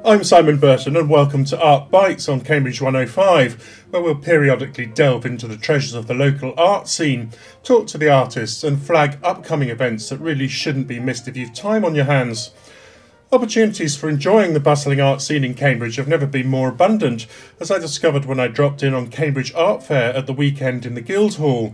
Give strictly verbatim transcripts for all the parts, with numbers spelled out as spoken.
I'm Simon Burton and welcome to Art Bites on Cambridge one oh five, where we'll periodically delve into the treasures of the local art scene, talk to the artists and flag upcoming events that really shouldn't be missed if you've time on your hands. Opportunities for enjoying the bustling art scene in Cambridge have never been more abundant, as I discovered when I dropped in on Cambridge Art Fair at the weekend in the Guildhall.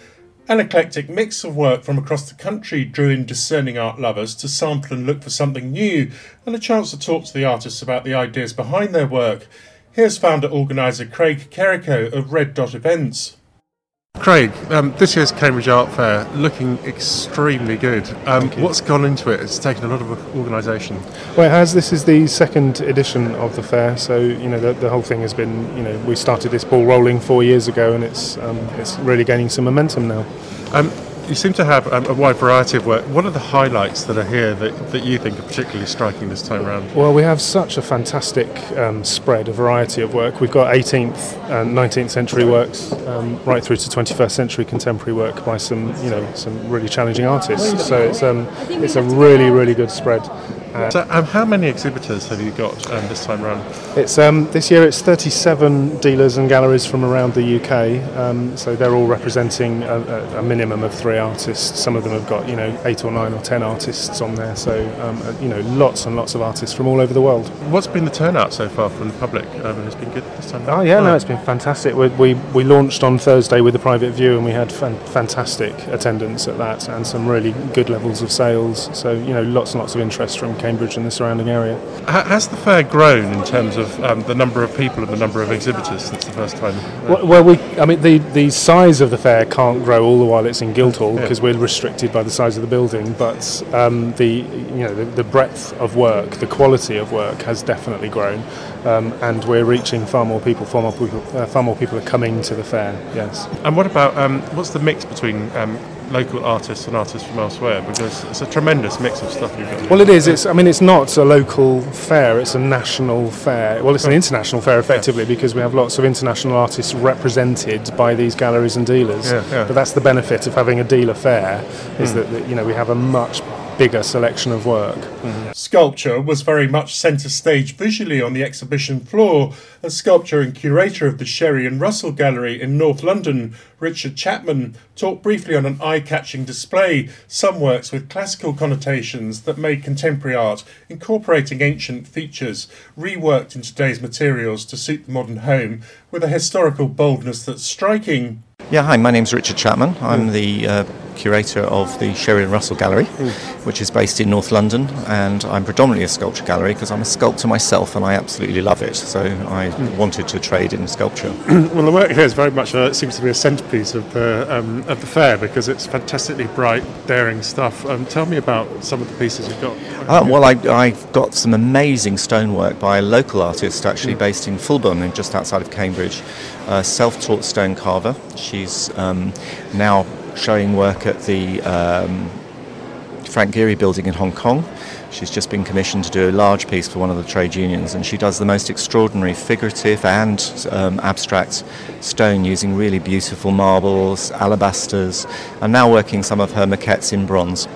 An eclectic mix of work from across the country drew in discerning art lovers to sample and look for something new, and a chance to talk to the artists about the ideas behind their work. Here's founder-organiser Craig Kerrico of Red Dot Events. Craig, um, this year's Cambridge Art Fair looking extremely good. Um, what's gone into it? It's taken a lot of organisation. Well, it has. This is the second edition of the fair, so you know the, the whole thing has been. You know, we started this ball rolling four years ago, and it's um, it's really gaining some momentum now. Um, you seem to have um, a wide variety of work. What are the highlights that are here that, that you think are particularly striking this time around? Well, we have such a fantastic um, spread, a variety of work. We've got eighteenth and nineteenth century works, um, right through to twenty-first century contemporary work by some, you know, some really challenging artists. So it's um, it's a really, really good spread. Uh, so, um, how many exhibitors have you got um, this time around? It's um, this year it's thirty-seven dealers and galleries from around the U K. Um, so they're all representing a, a minimum of three artists. Some of them have got you know eight or nine or ten artists on there. So um, you know lots and lots of artists from all over the world. What's been the turnout so far from the public? Um, it's been good this time around? Oh yeah, no, it's been fantastic. We we, we launched on Thursday with a private view, and we had fan- fantastic attendance at that, and some really good levels of sales. So you know lots and lots of interest from Cambridge and the surrounding area. Has the fair grown in terms of um, the number of people and the number of exhibitors since the first time? Well, well we, I mean, the, the size of the fair can't grow all the while it's in Guildhall because yeah. we're restricted by the size of the building. But um, the you know the, the breadth of work, the quality of work has definitely grown, um, and we're reaching far more people. Far more people, uh, far more people are coming to the fair. Yes. And what about um, what's the mix between um, local artists and artists from elsewhere? Because it's a tremendous mix of stuff you've got. Well, it is. It's. I mean, it's not a local fair. It's a national fair. Well, it's an international fair, effectively, yeah. because we have lots of international artists represented by these galleries and dealers. Yeah, yeah. But that's the benefit of having a dealer fair, is mm. that, that you know we have a much bigger selection of work. Mm-hmm. Sculpture was very much centre stage visually on the exhibition floor, as sculptor and curator of the Sherry and Russell Gallery in North London, Richard Chapman, talked briefly on an eye-catching display, some works with classical connotations that made contemporary art, incorporating ancient features, reworked in today's materials to suit the modern home, with a historical boldness that's striking. Yeah, hi, my name's Richard Chapman. I'm the uh, curator of the Sherry and Russell Gallery, mm. which is based in North London, and I'm predominantly a sculpture gallery because I'm a sculptor myself and I absolutely love it, so I mm. wanted to trade in sculpture. Well, the work here is very much, a, it seems to be a centrepiece of the, um, of the fair because it's fantastically bright, daring stuff. Um, tell me about some of the pieces you've got. Uh, well, I, I've got some amazing stonework by a local artist actually mm. based in Fulbourn, just outside of Cambridge, a self-taught stone carver. She's um, now showing work at the um, Frank Gehry building in Hong Kong. She's just been commissioned to do a large piece for one of the trade unions, and she does the most extraordinary figurative and um, abstract stone using really beautiful marbles, alabasters, and now working some of her maquettes in bronze.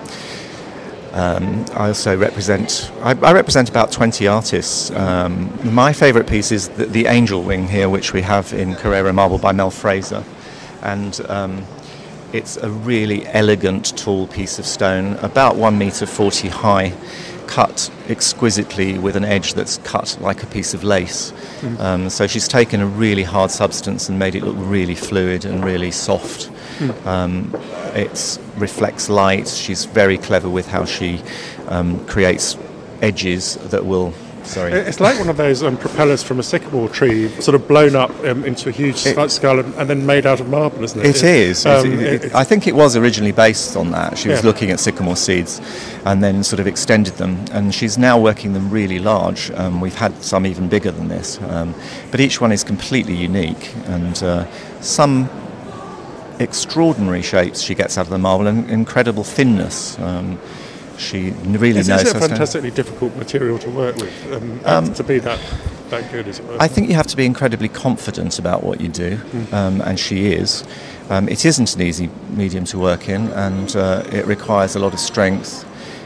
Um, I also represent, I, I represent about twenty artists. Um, my favourite piece is the, the Angel Wing here, which we have in Carrara marble by Mel Fraser. And um, it's a really elegant, tall piece of stone, about one metre forty high, cut exquisitely with an edge that's cut like a piece of lace. Mm. Um, so she's taken a really hard substance and made it look really fluid and really soft. Mm. Um, it reflects light. She's very clever with how she um, creates edges that will... Sorry. It's like one of those um, propellers from a sycamore tree, sort of blown up um, into a huge it, skull and, and then made out of marble, isn't it? It is. Um, it, it, I think it was originally based on that. She was yeah. looking at sycamore seeds and then sort of extended them. And she's now working them really large. Um, we've had some even bigger than this. Um, but each one is completely unique. And uh, some extraordinary shapes she gets out of the marble and incredible thinness. Um, She really is, knows. Is it a fantastically difficult material to work with, um, um, to be that that good, as it were? I think you have to be incredibly confident about what you do, mm. um, and she is. Um, it isn't an easy medium to work in, and uh, it requires a lot of strength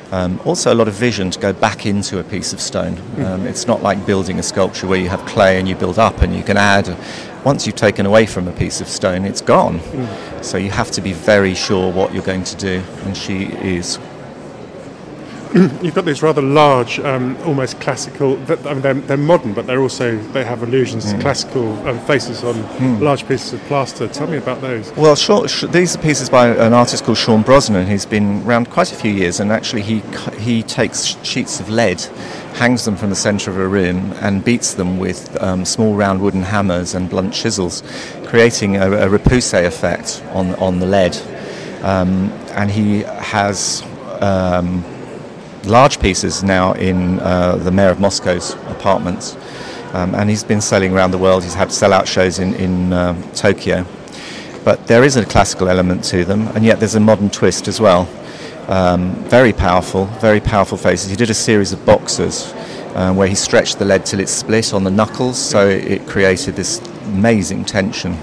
Um, also a lot of vision to go back into a piece of stone. Um, it's not like building a sculpture where you have clay and you build up and you can add. Once you've taken away from a piece of stone, it's gone. Mm. So you have to be very sure what you're going to do, and she is. You've got these rather large, um, almost classical. I mean, they're, they're modern, but they're also they have allusions mm. to classical um, faces on mm. large pieces of plaster. Tell me about those. Well, Sean, these are pieces by an artist called Sean Brosnan, who's been around quite a few years, and actually he he takes sheets of lead, hangs them from the centre of a room, and beats them with um, small round wooden hammers and blunt chisels, creating a, a repousse effect on on the lead. Um, and he has. Um, large pieces now in uh, the Mayor of Moscow's apartments, um, and he's been selling around the world. He's had sell-out shows in, in uh, Tokyo, but there is a classical element to them, and yet there's a modern twist as well. Um, very powerful, very powerful faces. He did a series of boxers uh, where he stretched the lead till it split on the knuckles, so it created this amazing tension.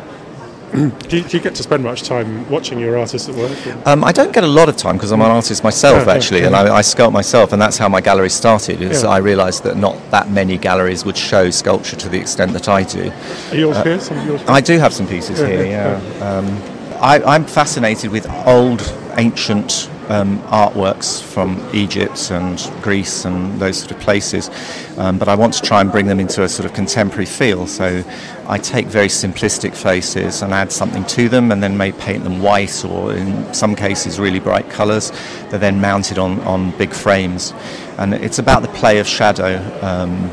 do, you, do you get to spend much time watching your artists at work? Um, I don't get a lot of time because I'm an artist myself, yeah, actually, yeah, yeah. and I, I sculpt myself, and that's how my gallery started. Is yeah. I realised that not that many galleries would show sculpture to the extent that I do. Are yours uh, here? Some of yours? I do have some pieces yeah, here. Yeah, yeah. Um, I, I'm fascinated with old, ancient um, artworks from Egypt and Greece and those sort of places, um, but I want to try and bring them into a sort of contemporary feel. So I take very simplistic faces and add something to them, and then may paint them white or in some cases really bright colours. They're then mounted on, on big frames, and it's about the play of shadow, um,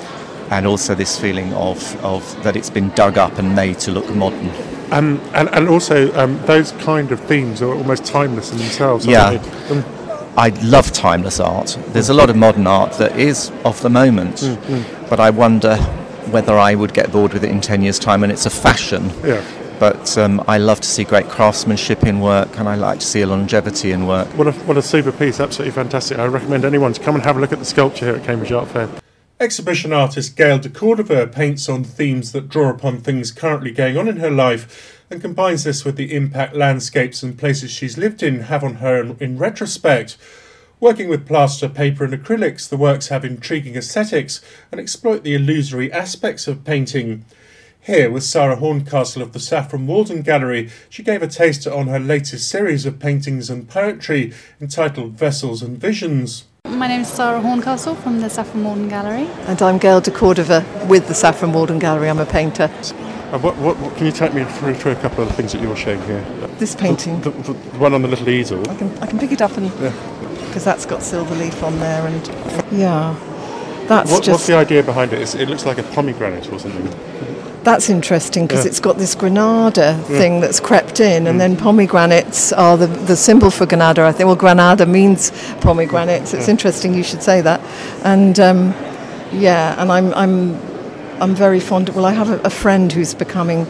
and also this feeling of, of that it's been dug up and made to look modern. Um, and, and also um, those kind of themes are almost timeless in themselves. Yeah, um, I love timeless art. There's a lot of modern art that is of the moment, mm, mm. but I wonder whether I would get bored with it in ten years' time, and it's a fashion. Yeah. But um, I love to see great craftsmanship in work, and I like to see a longevity in work. What a, what a super piece, absolutely fantastic. I recommend anyone to come and have a look at the sculpture here at Cambridge Art Fair. Exhibition artist Gail de Cordova paints on themes that draw upon things currently going on in her life and combines this with the impact landscapes and places she's lived in have on her in, in retrospect. Working with plaster, paper and acrylics, the works have intriguing aesthetics and exploit the illusory aspects of painting. Here, with Sarah Horncastle of the Saffron Walden Gallery, she gave a taster on her latest series of paintings and poetry entitled Vessels and Visions. My name is Sarah Horncastle from the Saffron Walden Gallery. And I'm Gail de Cordova with the Saffron Walden Gallery. I'm a painter. Uh, what, what, what, can you take me through, through a couple of the things that you're showing here? This painting. The, the, the one on the little easel. I can I can pick it up and because yeah. that's got silver leaf on there, and yeah, that's what, just. What's the idea behind it? It's, it looks like a pomegranate or something. That's interesting because yeah. it's got this Granada thing yeah. that's crept in, mm. and then pomegranates are the the symbol for Granada. I think. Well, Granada means pomegranates. It's yeah. interesting you should say that, and um, yeah, and I'm I'm I'm very fond of. Well, I have a, a friend who's becoming.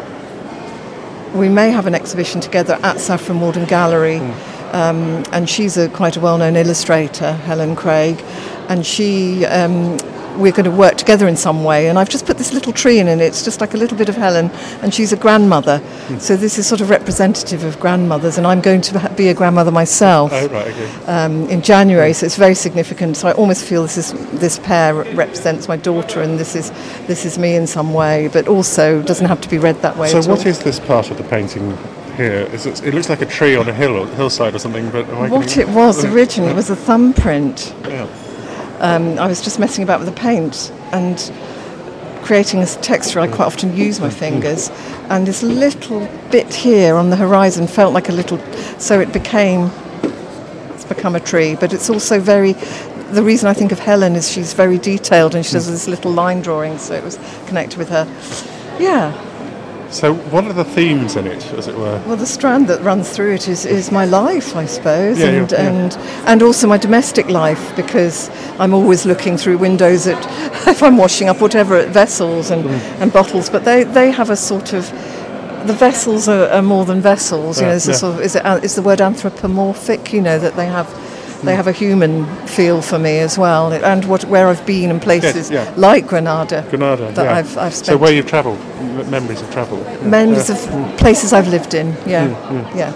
We may have an exhibition together at Saffron Walden Gallery, mm. um, and she's a quite a well-known illustrator, Helen Craig, and she. Um, we're going to work together in some way, and I've just put this little tree in, and it's just like a little bit of Helen, and she's a grandmother, mm. so this is sort of representative of grandmothers, and I'm going to be a grandmother myself oh, right, okay. um, in January, so it's very significant. So I almost feel this is this pair represents my daughter, and this is this is me in some way, but also doesn't have to be read that way. So at what all. is this part of the painting here? Is it, it looks like a tree on a hill or hillside or something, but am I what getting, it was originally was a thumbprint. Yeah. Um, I was just messing about with the paint and creating a texture. I quite often use my fingers, and this little bit here on the horizon felt like a little, so it became, it's become a tree, but it's also very, the reason I think of Helen is she's very detailed and she does this little line drawing, so it was connected with her. Yeah. So what are the themes in it, as it were? Well, the strand that runs through it is, is my life, I suppose, yeah, and, yeah, yeah. and and also my domestic life, because I'm always looking through windows at, if I'm washing up, whatever, at vessels and, mm. and bottles, but they, they have a sort of, the vessels are, are more than vessels, you yeah, know, it's yeah. a sort of, is, it, is the word anthropomorphic, you know, that they have... They have a human feel for me as well, and what where I've been in places yes, yeah. like Granada, Granada that yeah. I've, I've spent. So where you've travelled, memories of travel. Memories yeah. of places I've lived in, yeah, mm, mm. yeah.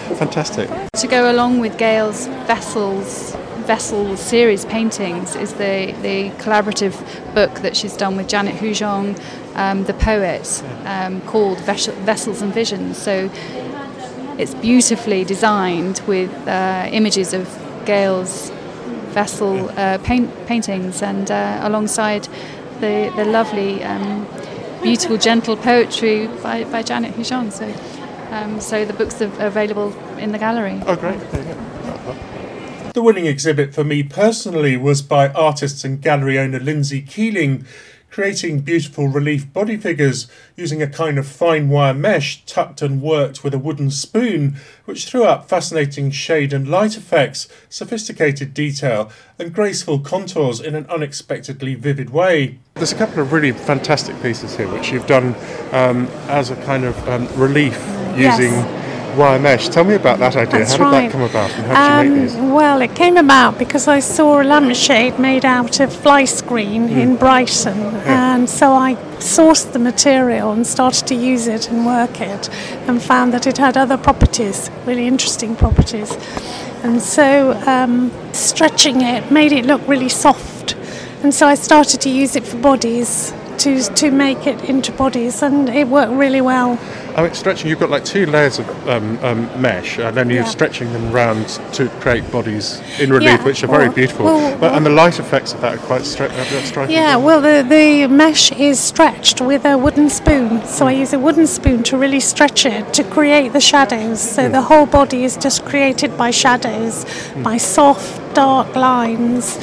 Fantastic. To go along with Gail's Vessels Vessel series paintings is the, the collaborative book that she's done with Janet Hujong, um, the poet, um, called Ves- Vessels and Visions. So it's beautifully designed with uh, images of Gail's vessel uh, paint, paintings and uh, alongside the, the lovely, um, beautiful, gentle poetry by, by Janet Hujong. So, um, so the books are available in the gallery. Oh, great. There you go. The winning exhibit for me personally was by artist and gallery owner Lindsay Keeling, creating beautiful relief body figures using a kind of fine wire mesh tucked and worked with a wooden spoon, which threw up fascinating shade and light effects, sophisticated detail and graceful contours in an unexpectedly vivid way. There's a couple of really fantastic pieces here which you've done um, as a kind of um, relief using Yes. wire mesh. Tell me about that idea. That's how did right. that come about and how did you make these? Um, well, it came about because I saw a lampshade made out of fly screen Mm. in Brighton, and so I sourced the material and started to use it and work it, and found that it had other properties, really interesting properties. And so um, stretching it made it look really soft, and so I started to use it for bodies, to to make it into bodies, and it worked really well. I mean, stretching, you've got like two layers of um, um, mesh, and then you're Yeah. stretching them round to create bodies in relief, Yeah, which are very well- beautiful. well- but, and the light effects of that are quite stra- uh, striking. Yeah, well, the, the mesh is stretched with a wooden spoon. So I use a wooden spoon to really stretch it to create the shadows. So the whole body is just created by shadows, by soft, dark lines,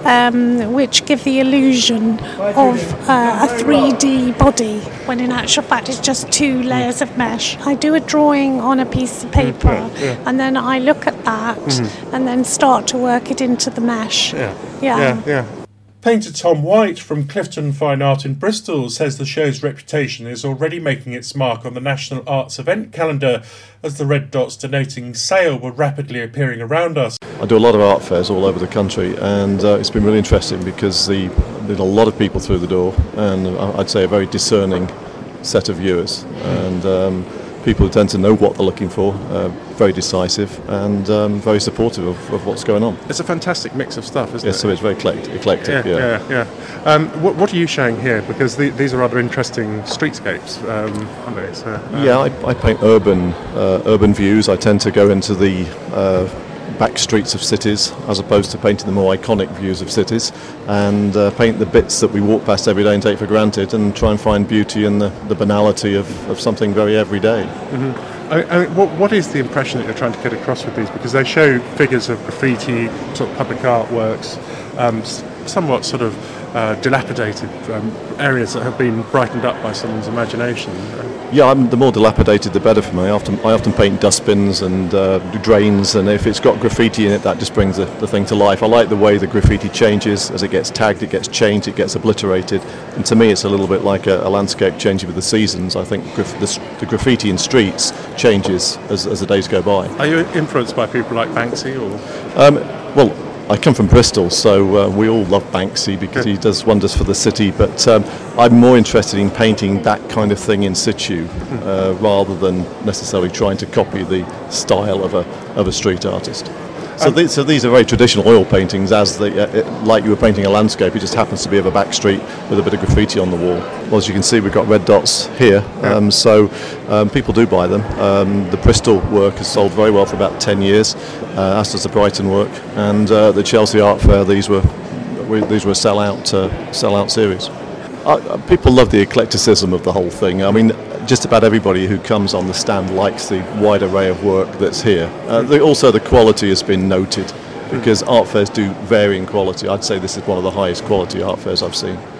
um, which give the illusion of uh, a three D body, when in actual fact it's just two layers of mesh. I do a drawing on a piece of paper, yeah, yeah. and then I look at that, and then start to work it into the mesh. Yeah. Yeah. Yeah, yeah. Painter Tom White from Clifton Fine Art in Bristol says the show's reputation is already making its mark on the National Arts event calendar, as the red dots denoting sale were rapidly appearing around us. I do a lot of art fairs all over the country, and uh, it's been really interesting because the, there's a lot of people through the door, and I'd say a very discerning set of viewers, and um, people who tend to know what they're looking for, uh, very decisive and um, very supportive of, of what's going on. It's a fantastic mix of stuff, isn't Yes, it? so it's very eclectic. eclectic Yeah, yeah. yeah, yeah. Um, what, what are you showing here? Because the, these are rather interesting streetscapes, um, aren't they? So, uh, Yeah, I, I paint urban uh, urban views. I tend to go into the uh, back streets of cities as opposed to painting the more iconic views of cities, and uh, paint the bits that we walk past every day and take for granted, and try and find beauty in the, the banality of, of something very everyday. I, I mean, what, what is the impression that you're trying to get across with these? Because they show figures of graffiti, sort of public artworks, um, s- somewhat sort of uh, dilapidated um, areas that have been brightened up by someone's imagination. Uh, Yeah, I'm, the more dilapidated the better for me. I often, I often paint dustbins and uh, drains, and if it's got graffiti in it, that just brings the, the thing to life. I like the way the graffiti changes. As it gets tagged, it gets changed, it gets obliterated, and to me it's a little bit like a, a landscape changing with the seasons. I think graf- the, s- the graffiti in streets changes as, as the days go by. Are you influenced by people like Banksy? Or Um, well, I come from Bristol, so uh, we all love Banksy because he does wonders for the city, but um, I'm more interested in painting that kind of thing in situ uh, rather than necessarily trying to copy the style of a of a street artist. So, Um, these, so these are very traditional oil paintings, as the, uh, it, like you were painting a landscape. It just happens to be of a back street with a bit of graffiti on the wall. Well, as you can see, we've got red dots here, um, so um, people do buy them. Um, the Bristol work has sold very well for about ten years, uh, as does the Brighton work, and uh, the Chelsea Art Fair. These were we, these were a sell-out uh, sell-out series. Uh, people love the eclecticism of the whole thing. I mean, just about everybody who comes on the stand likes the wide array of work that's here. Uh, the, also, the quality has been noted because art fairs do vary in quality. I'd say this is one of the highest quality art fairs I've seen.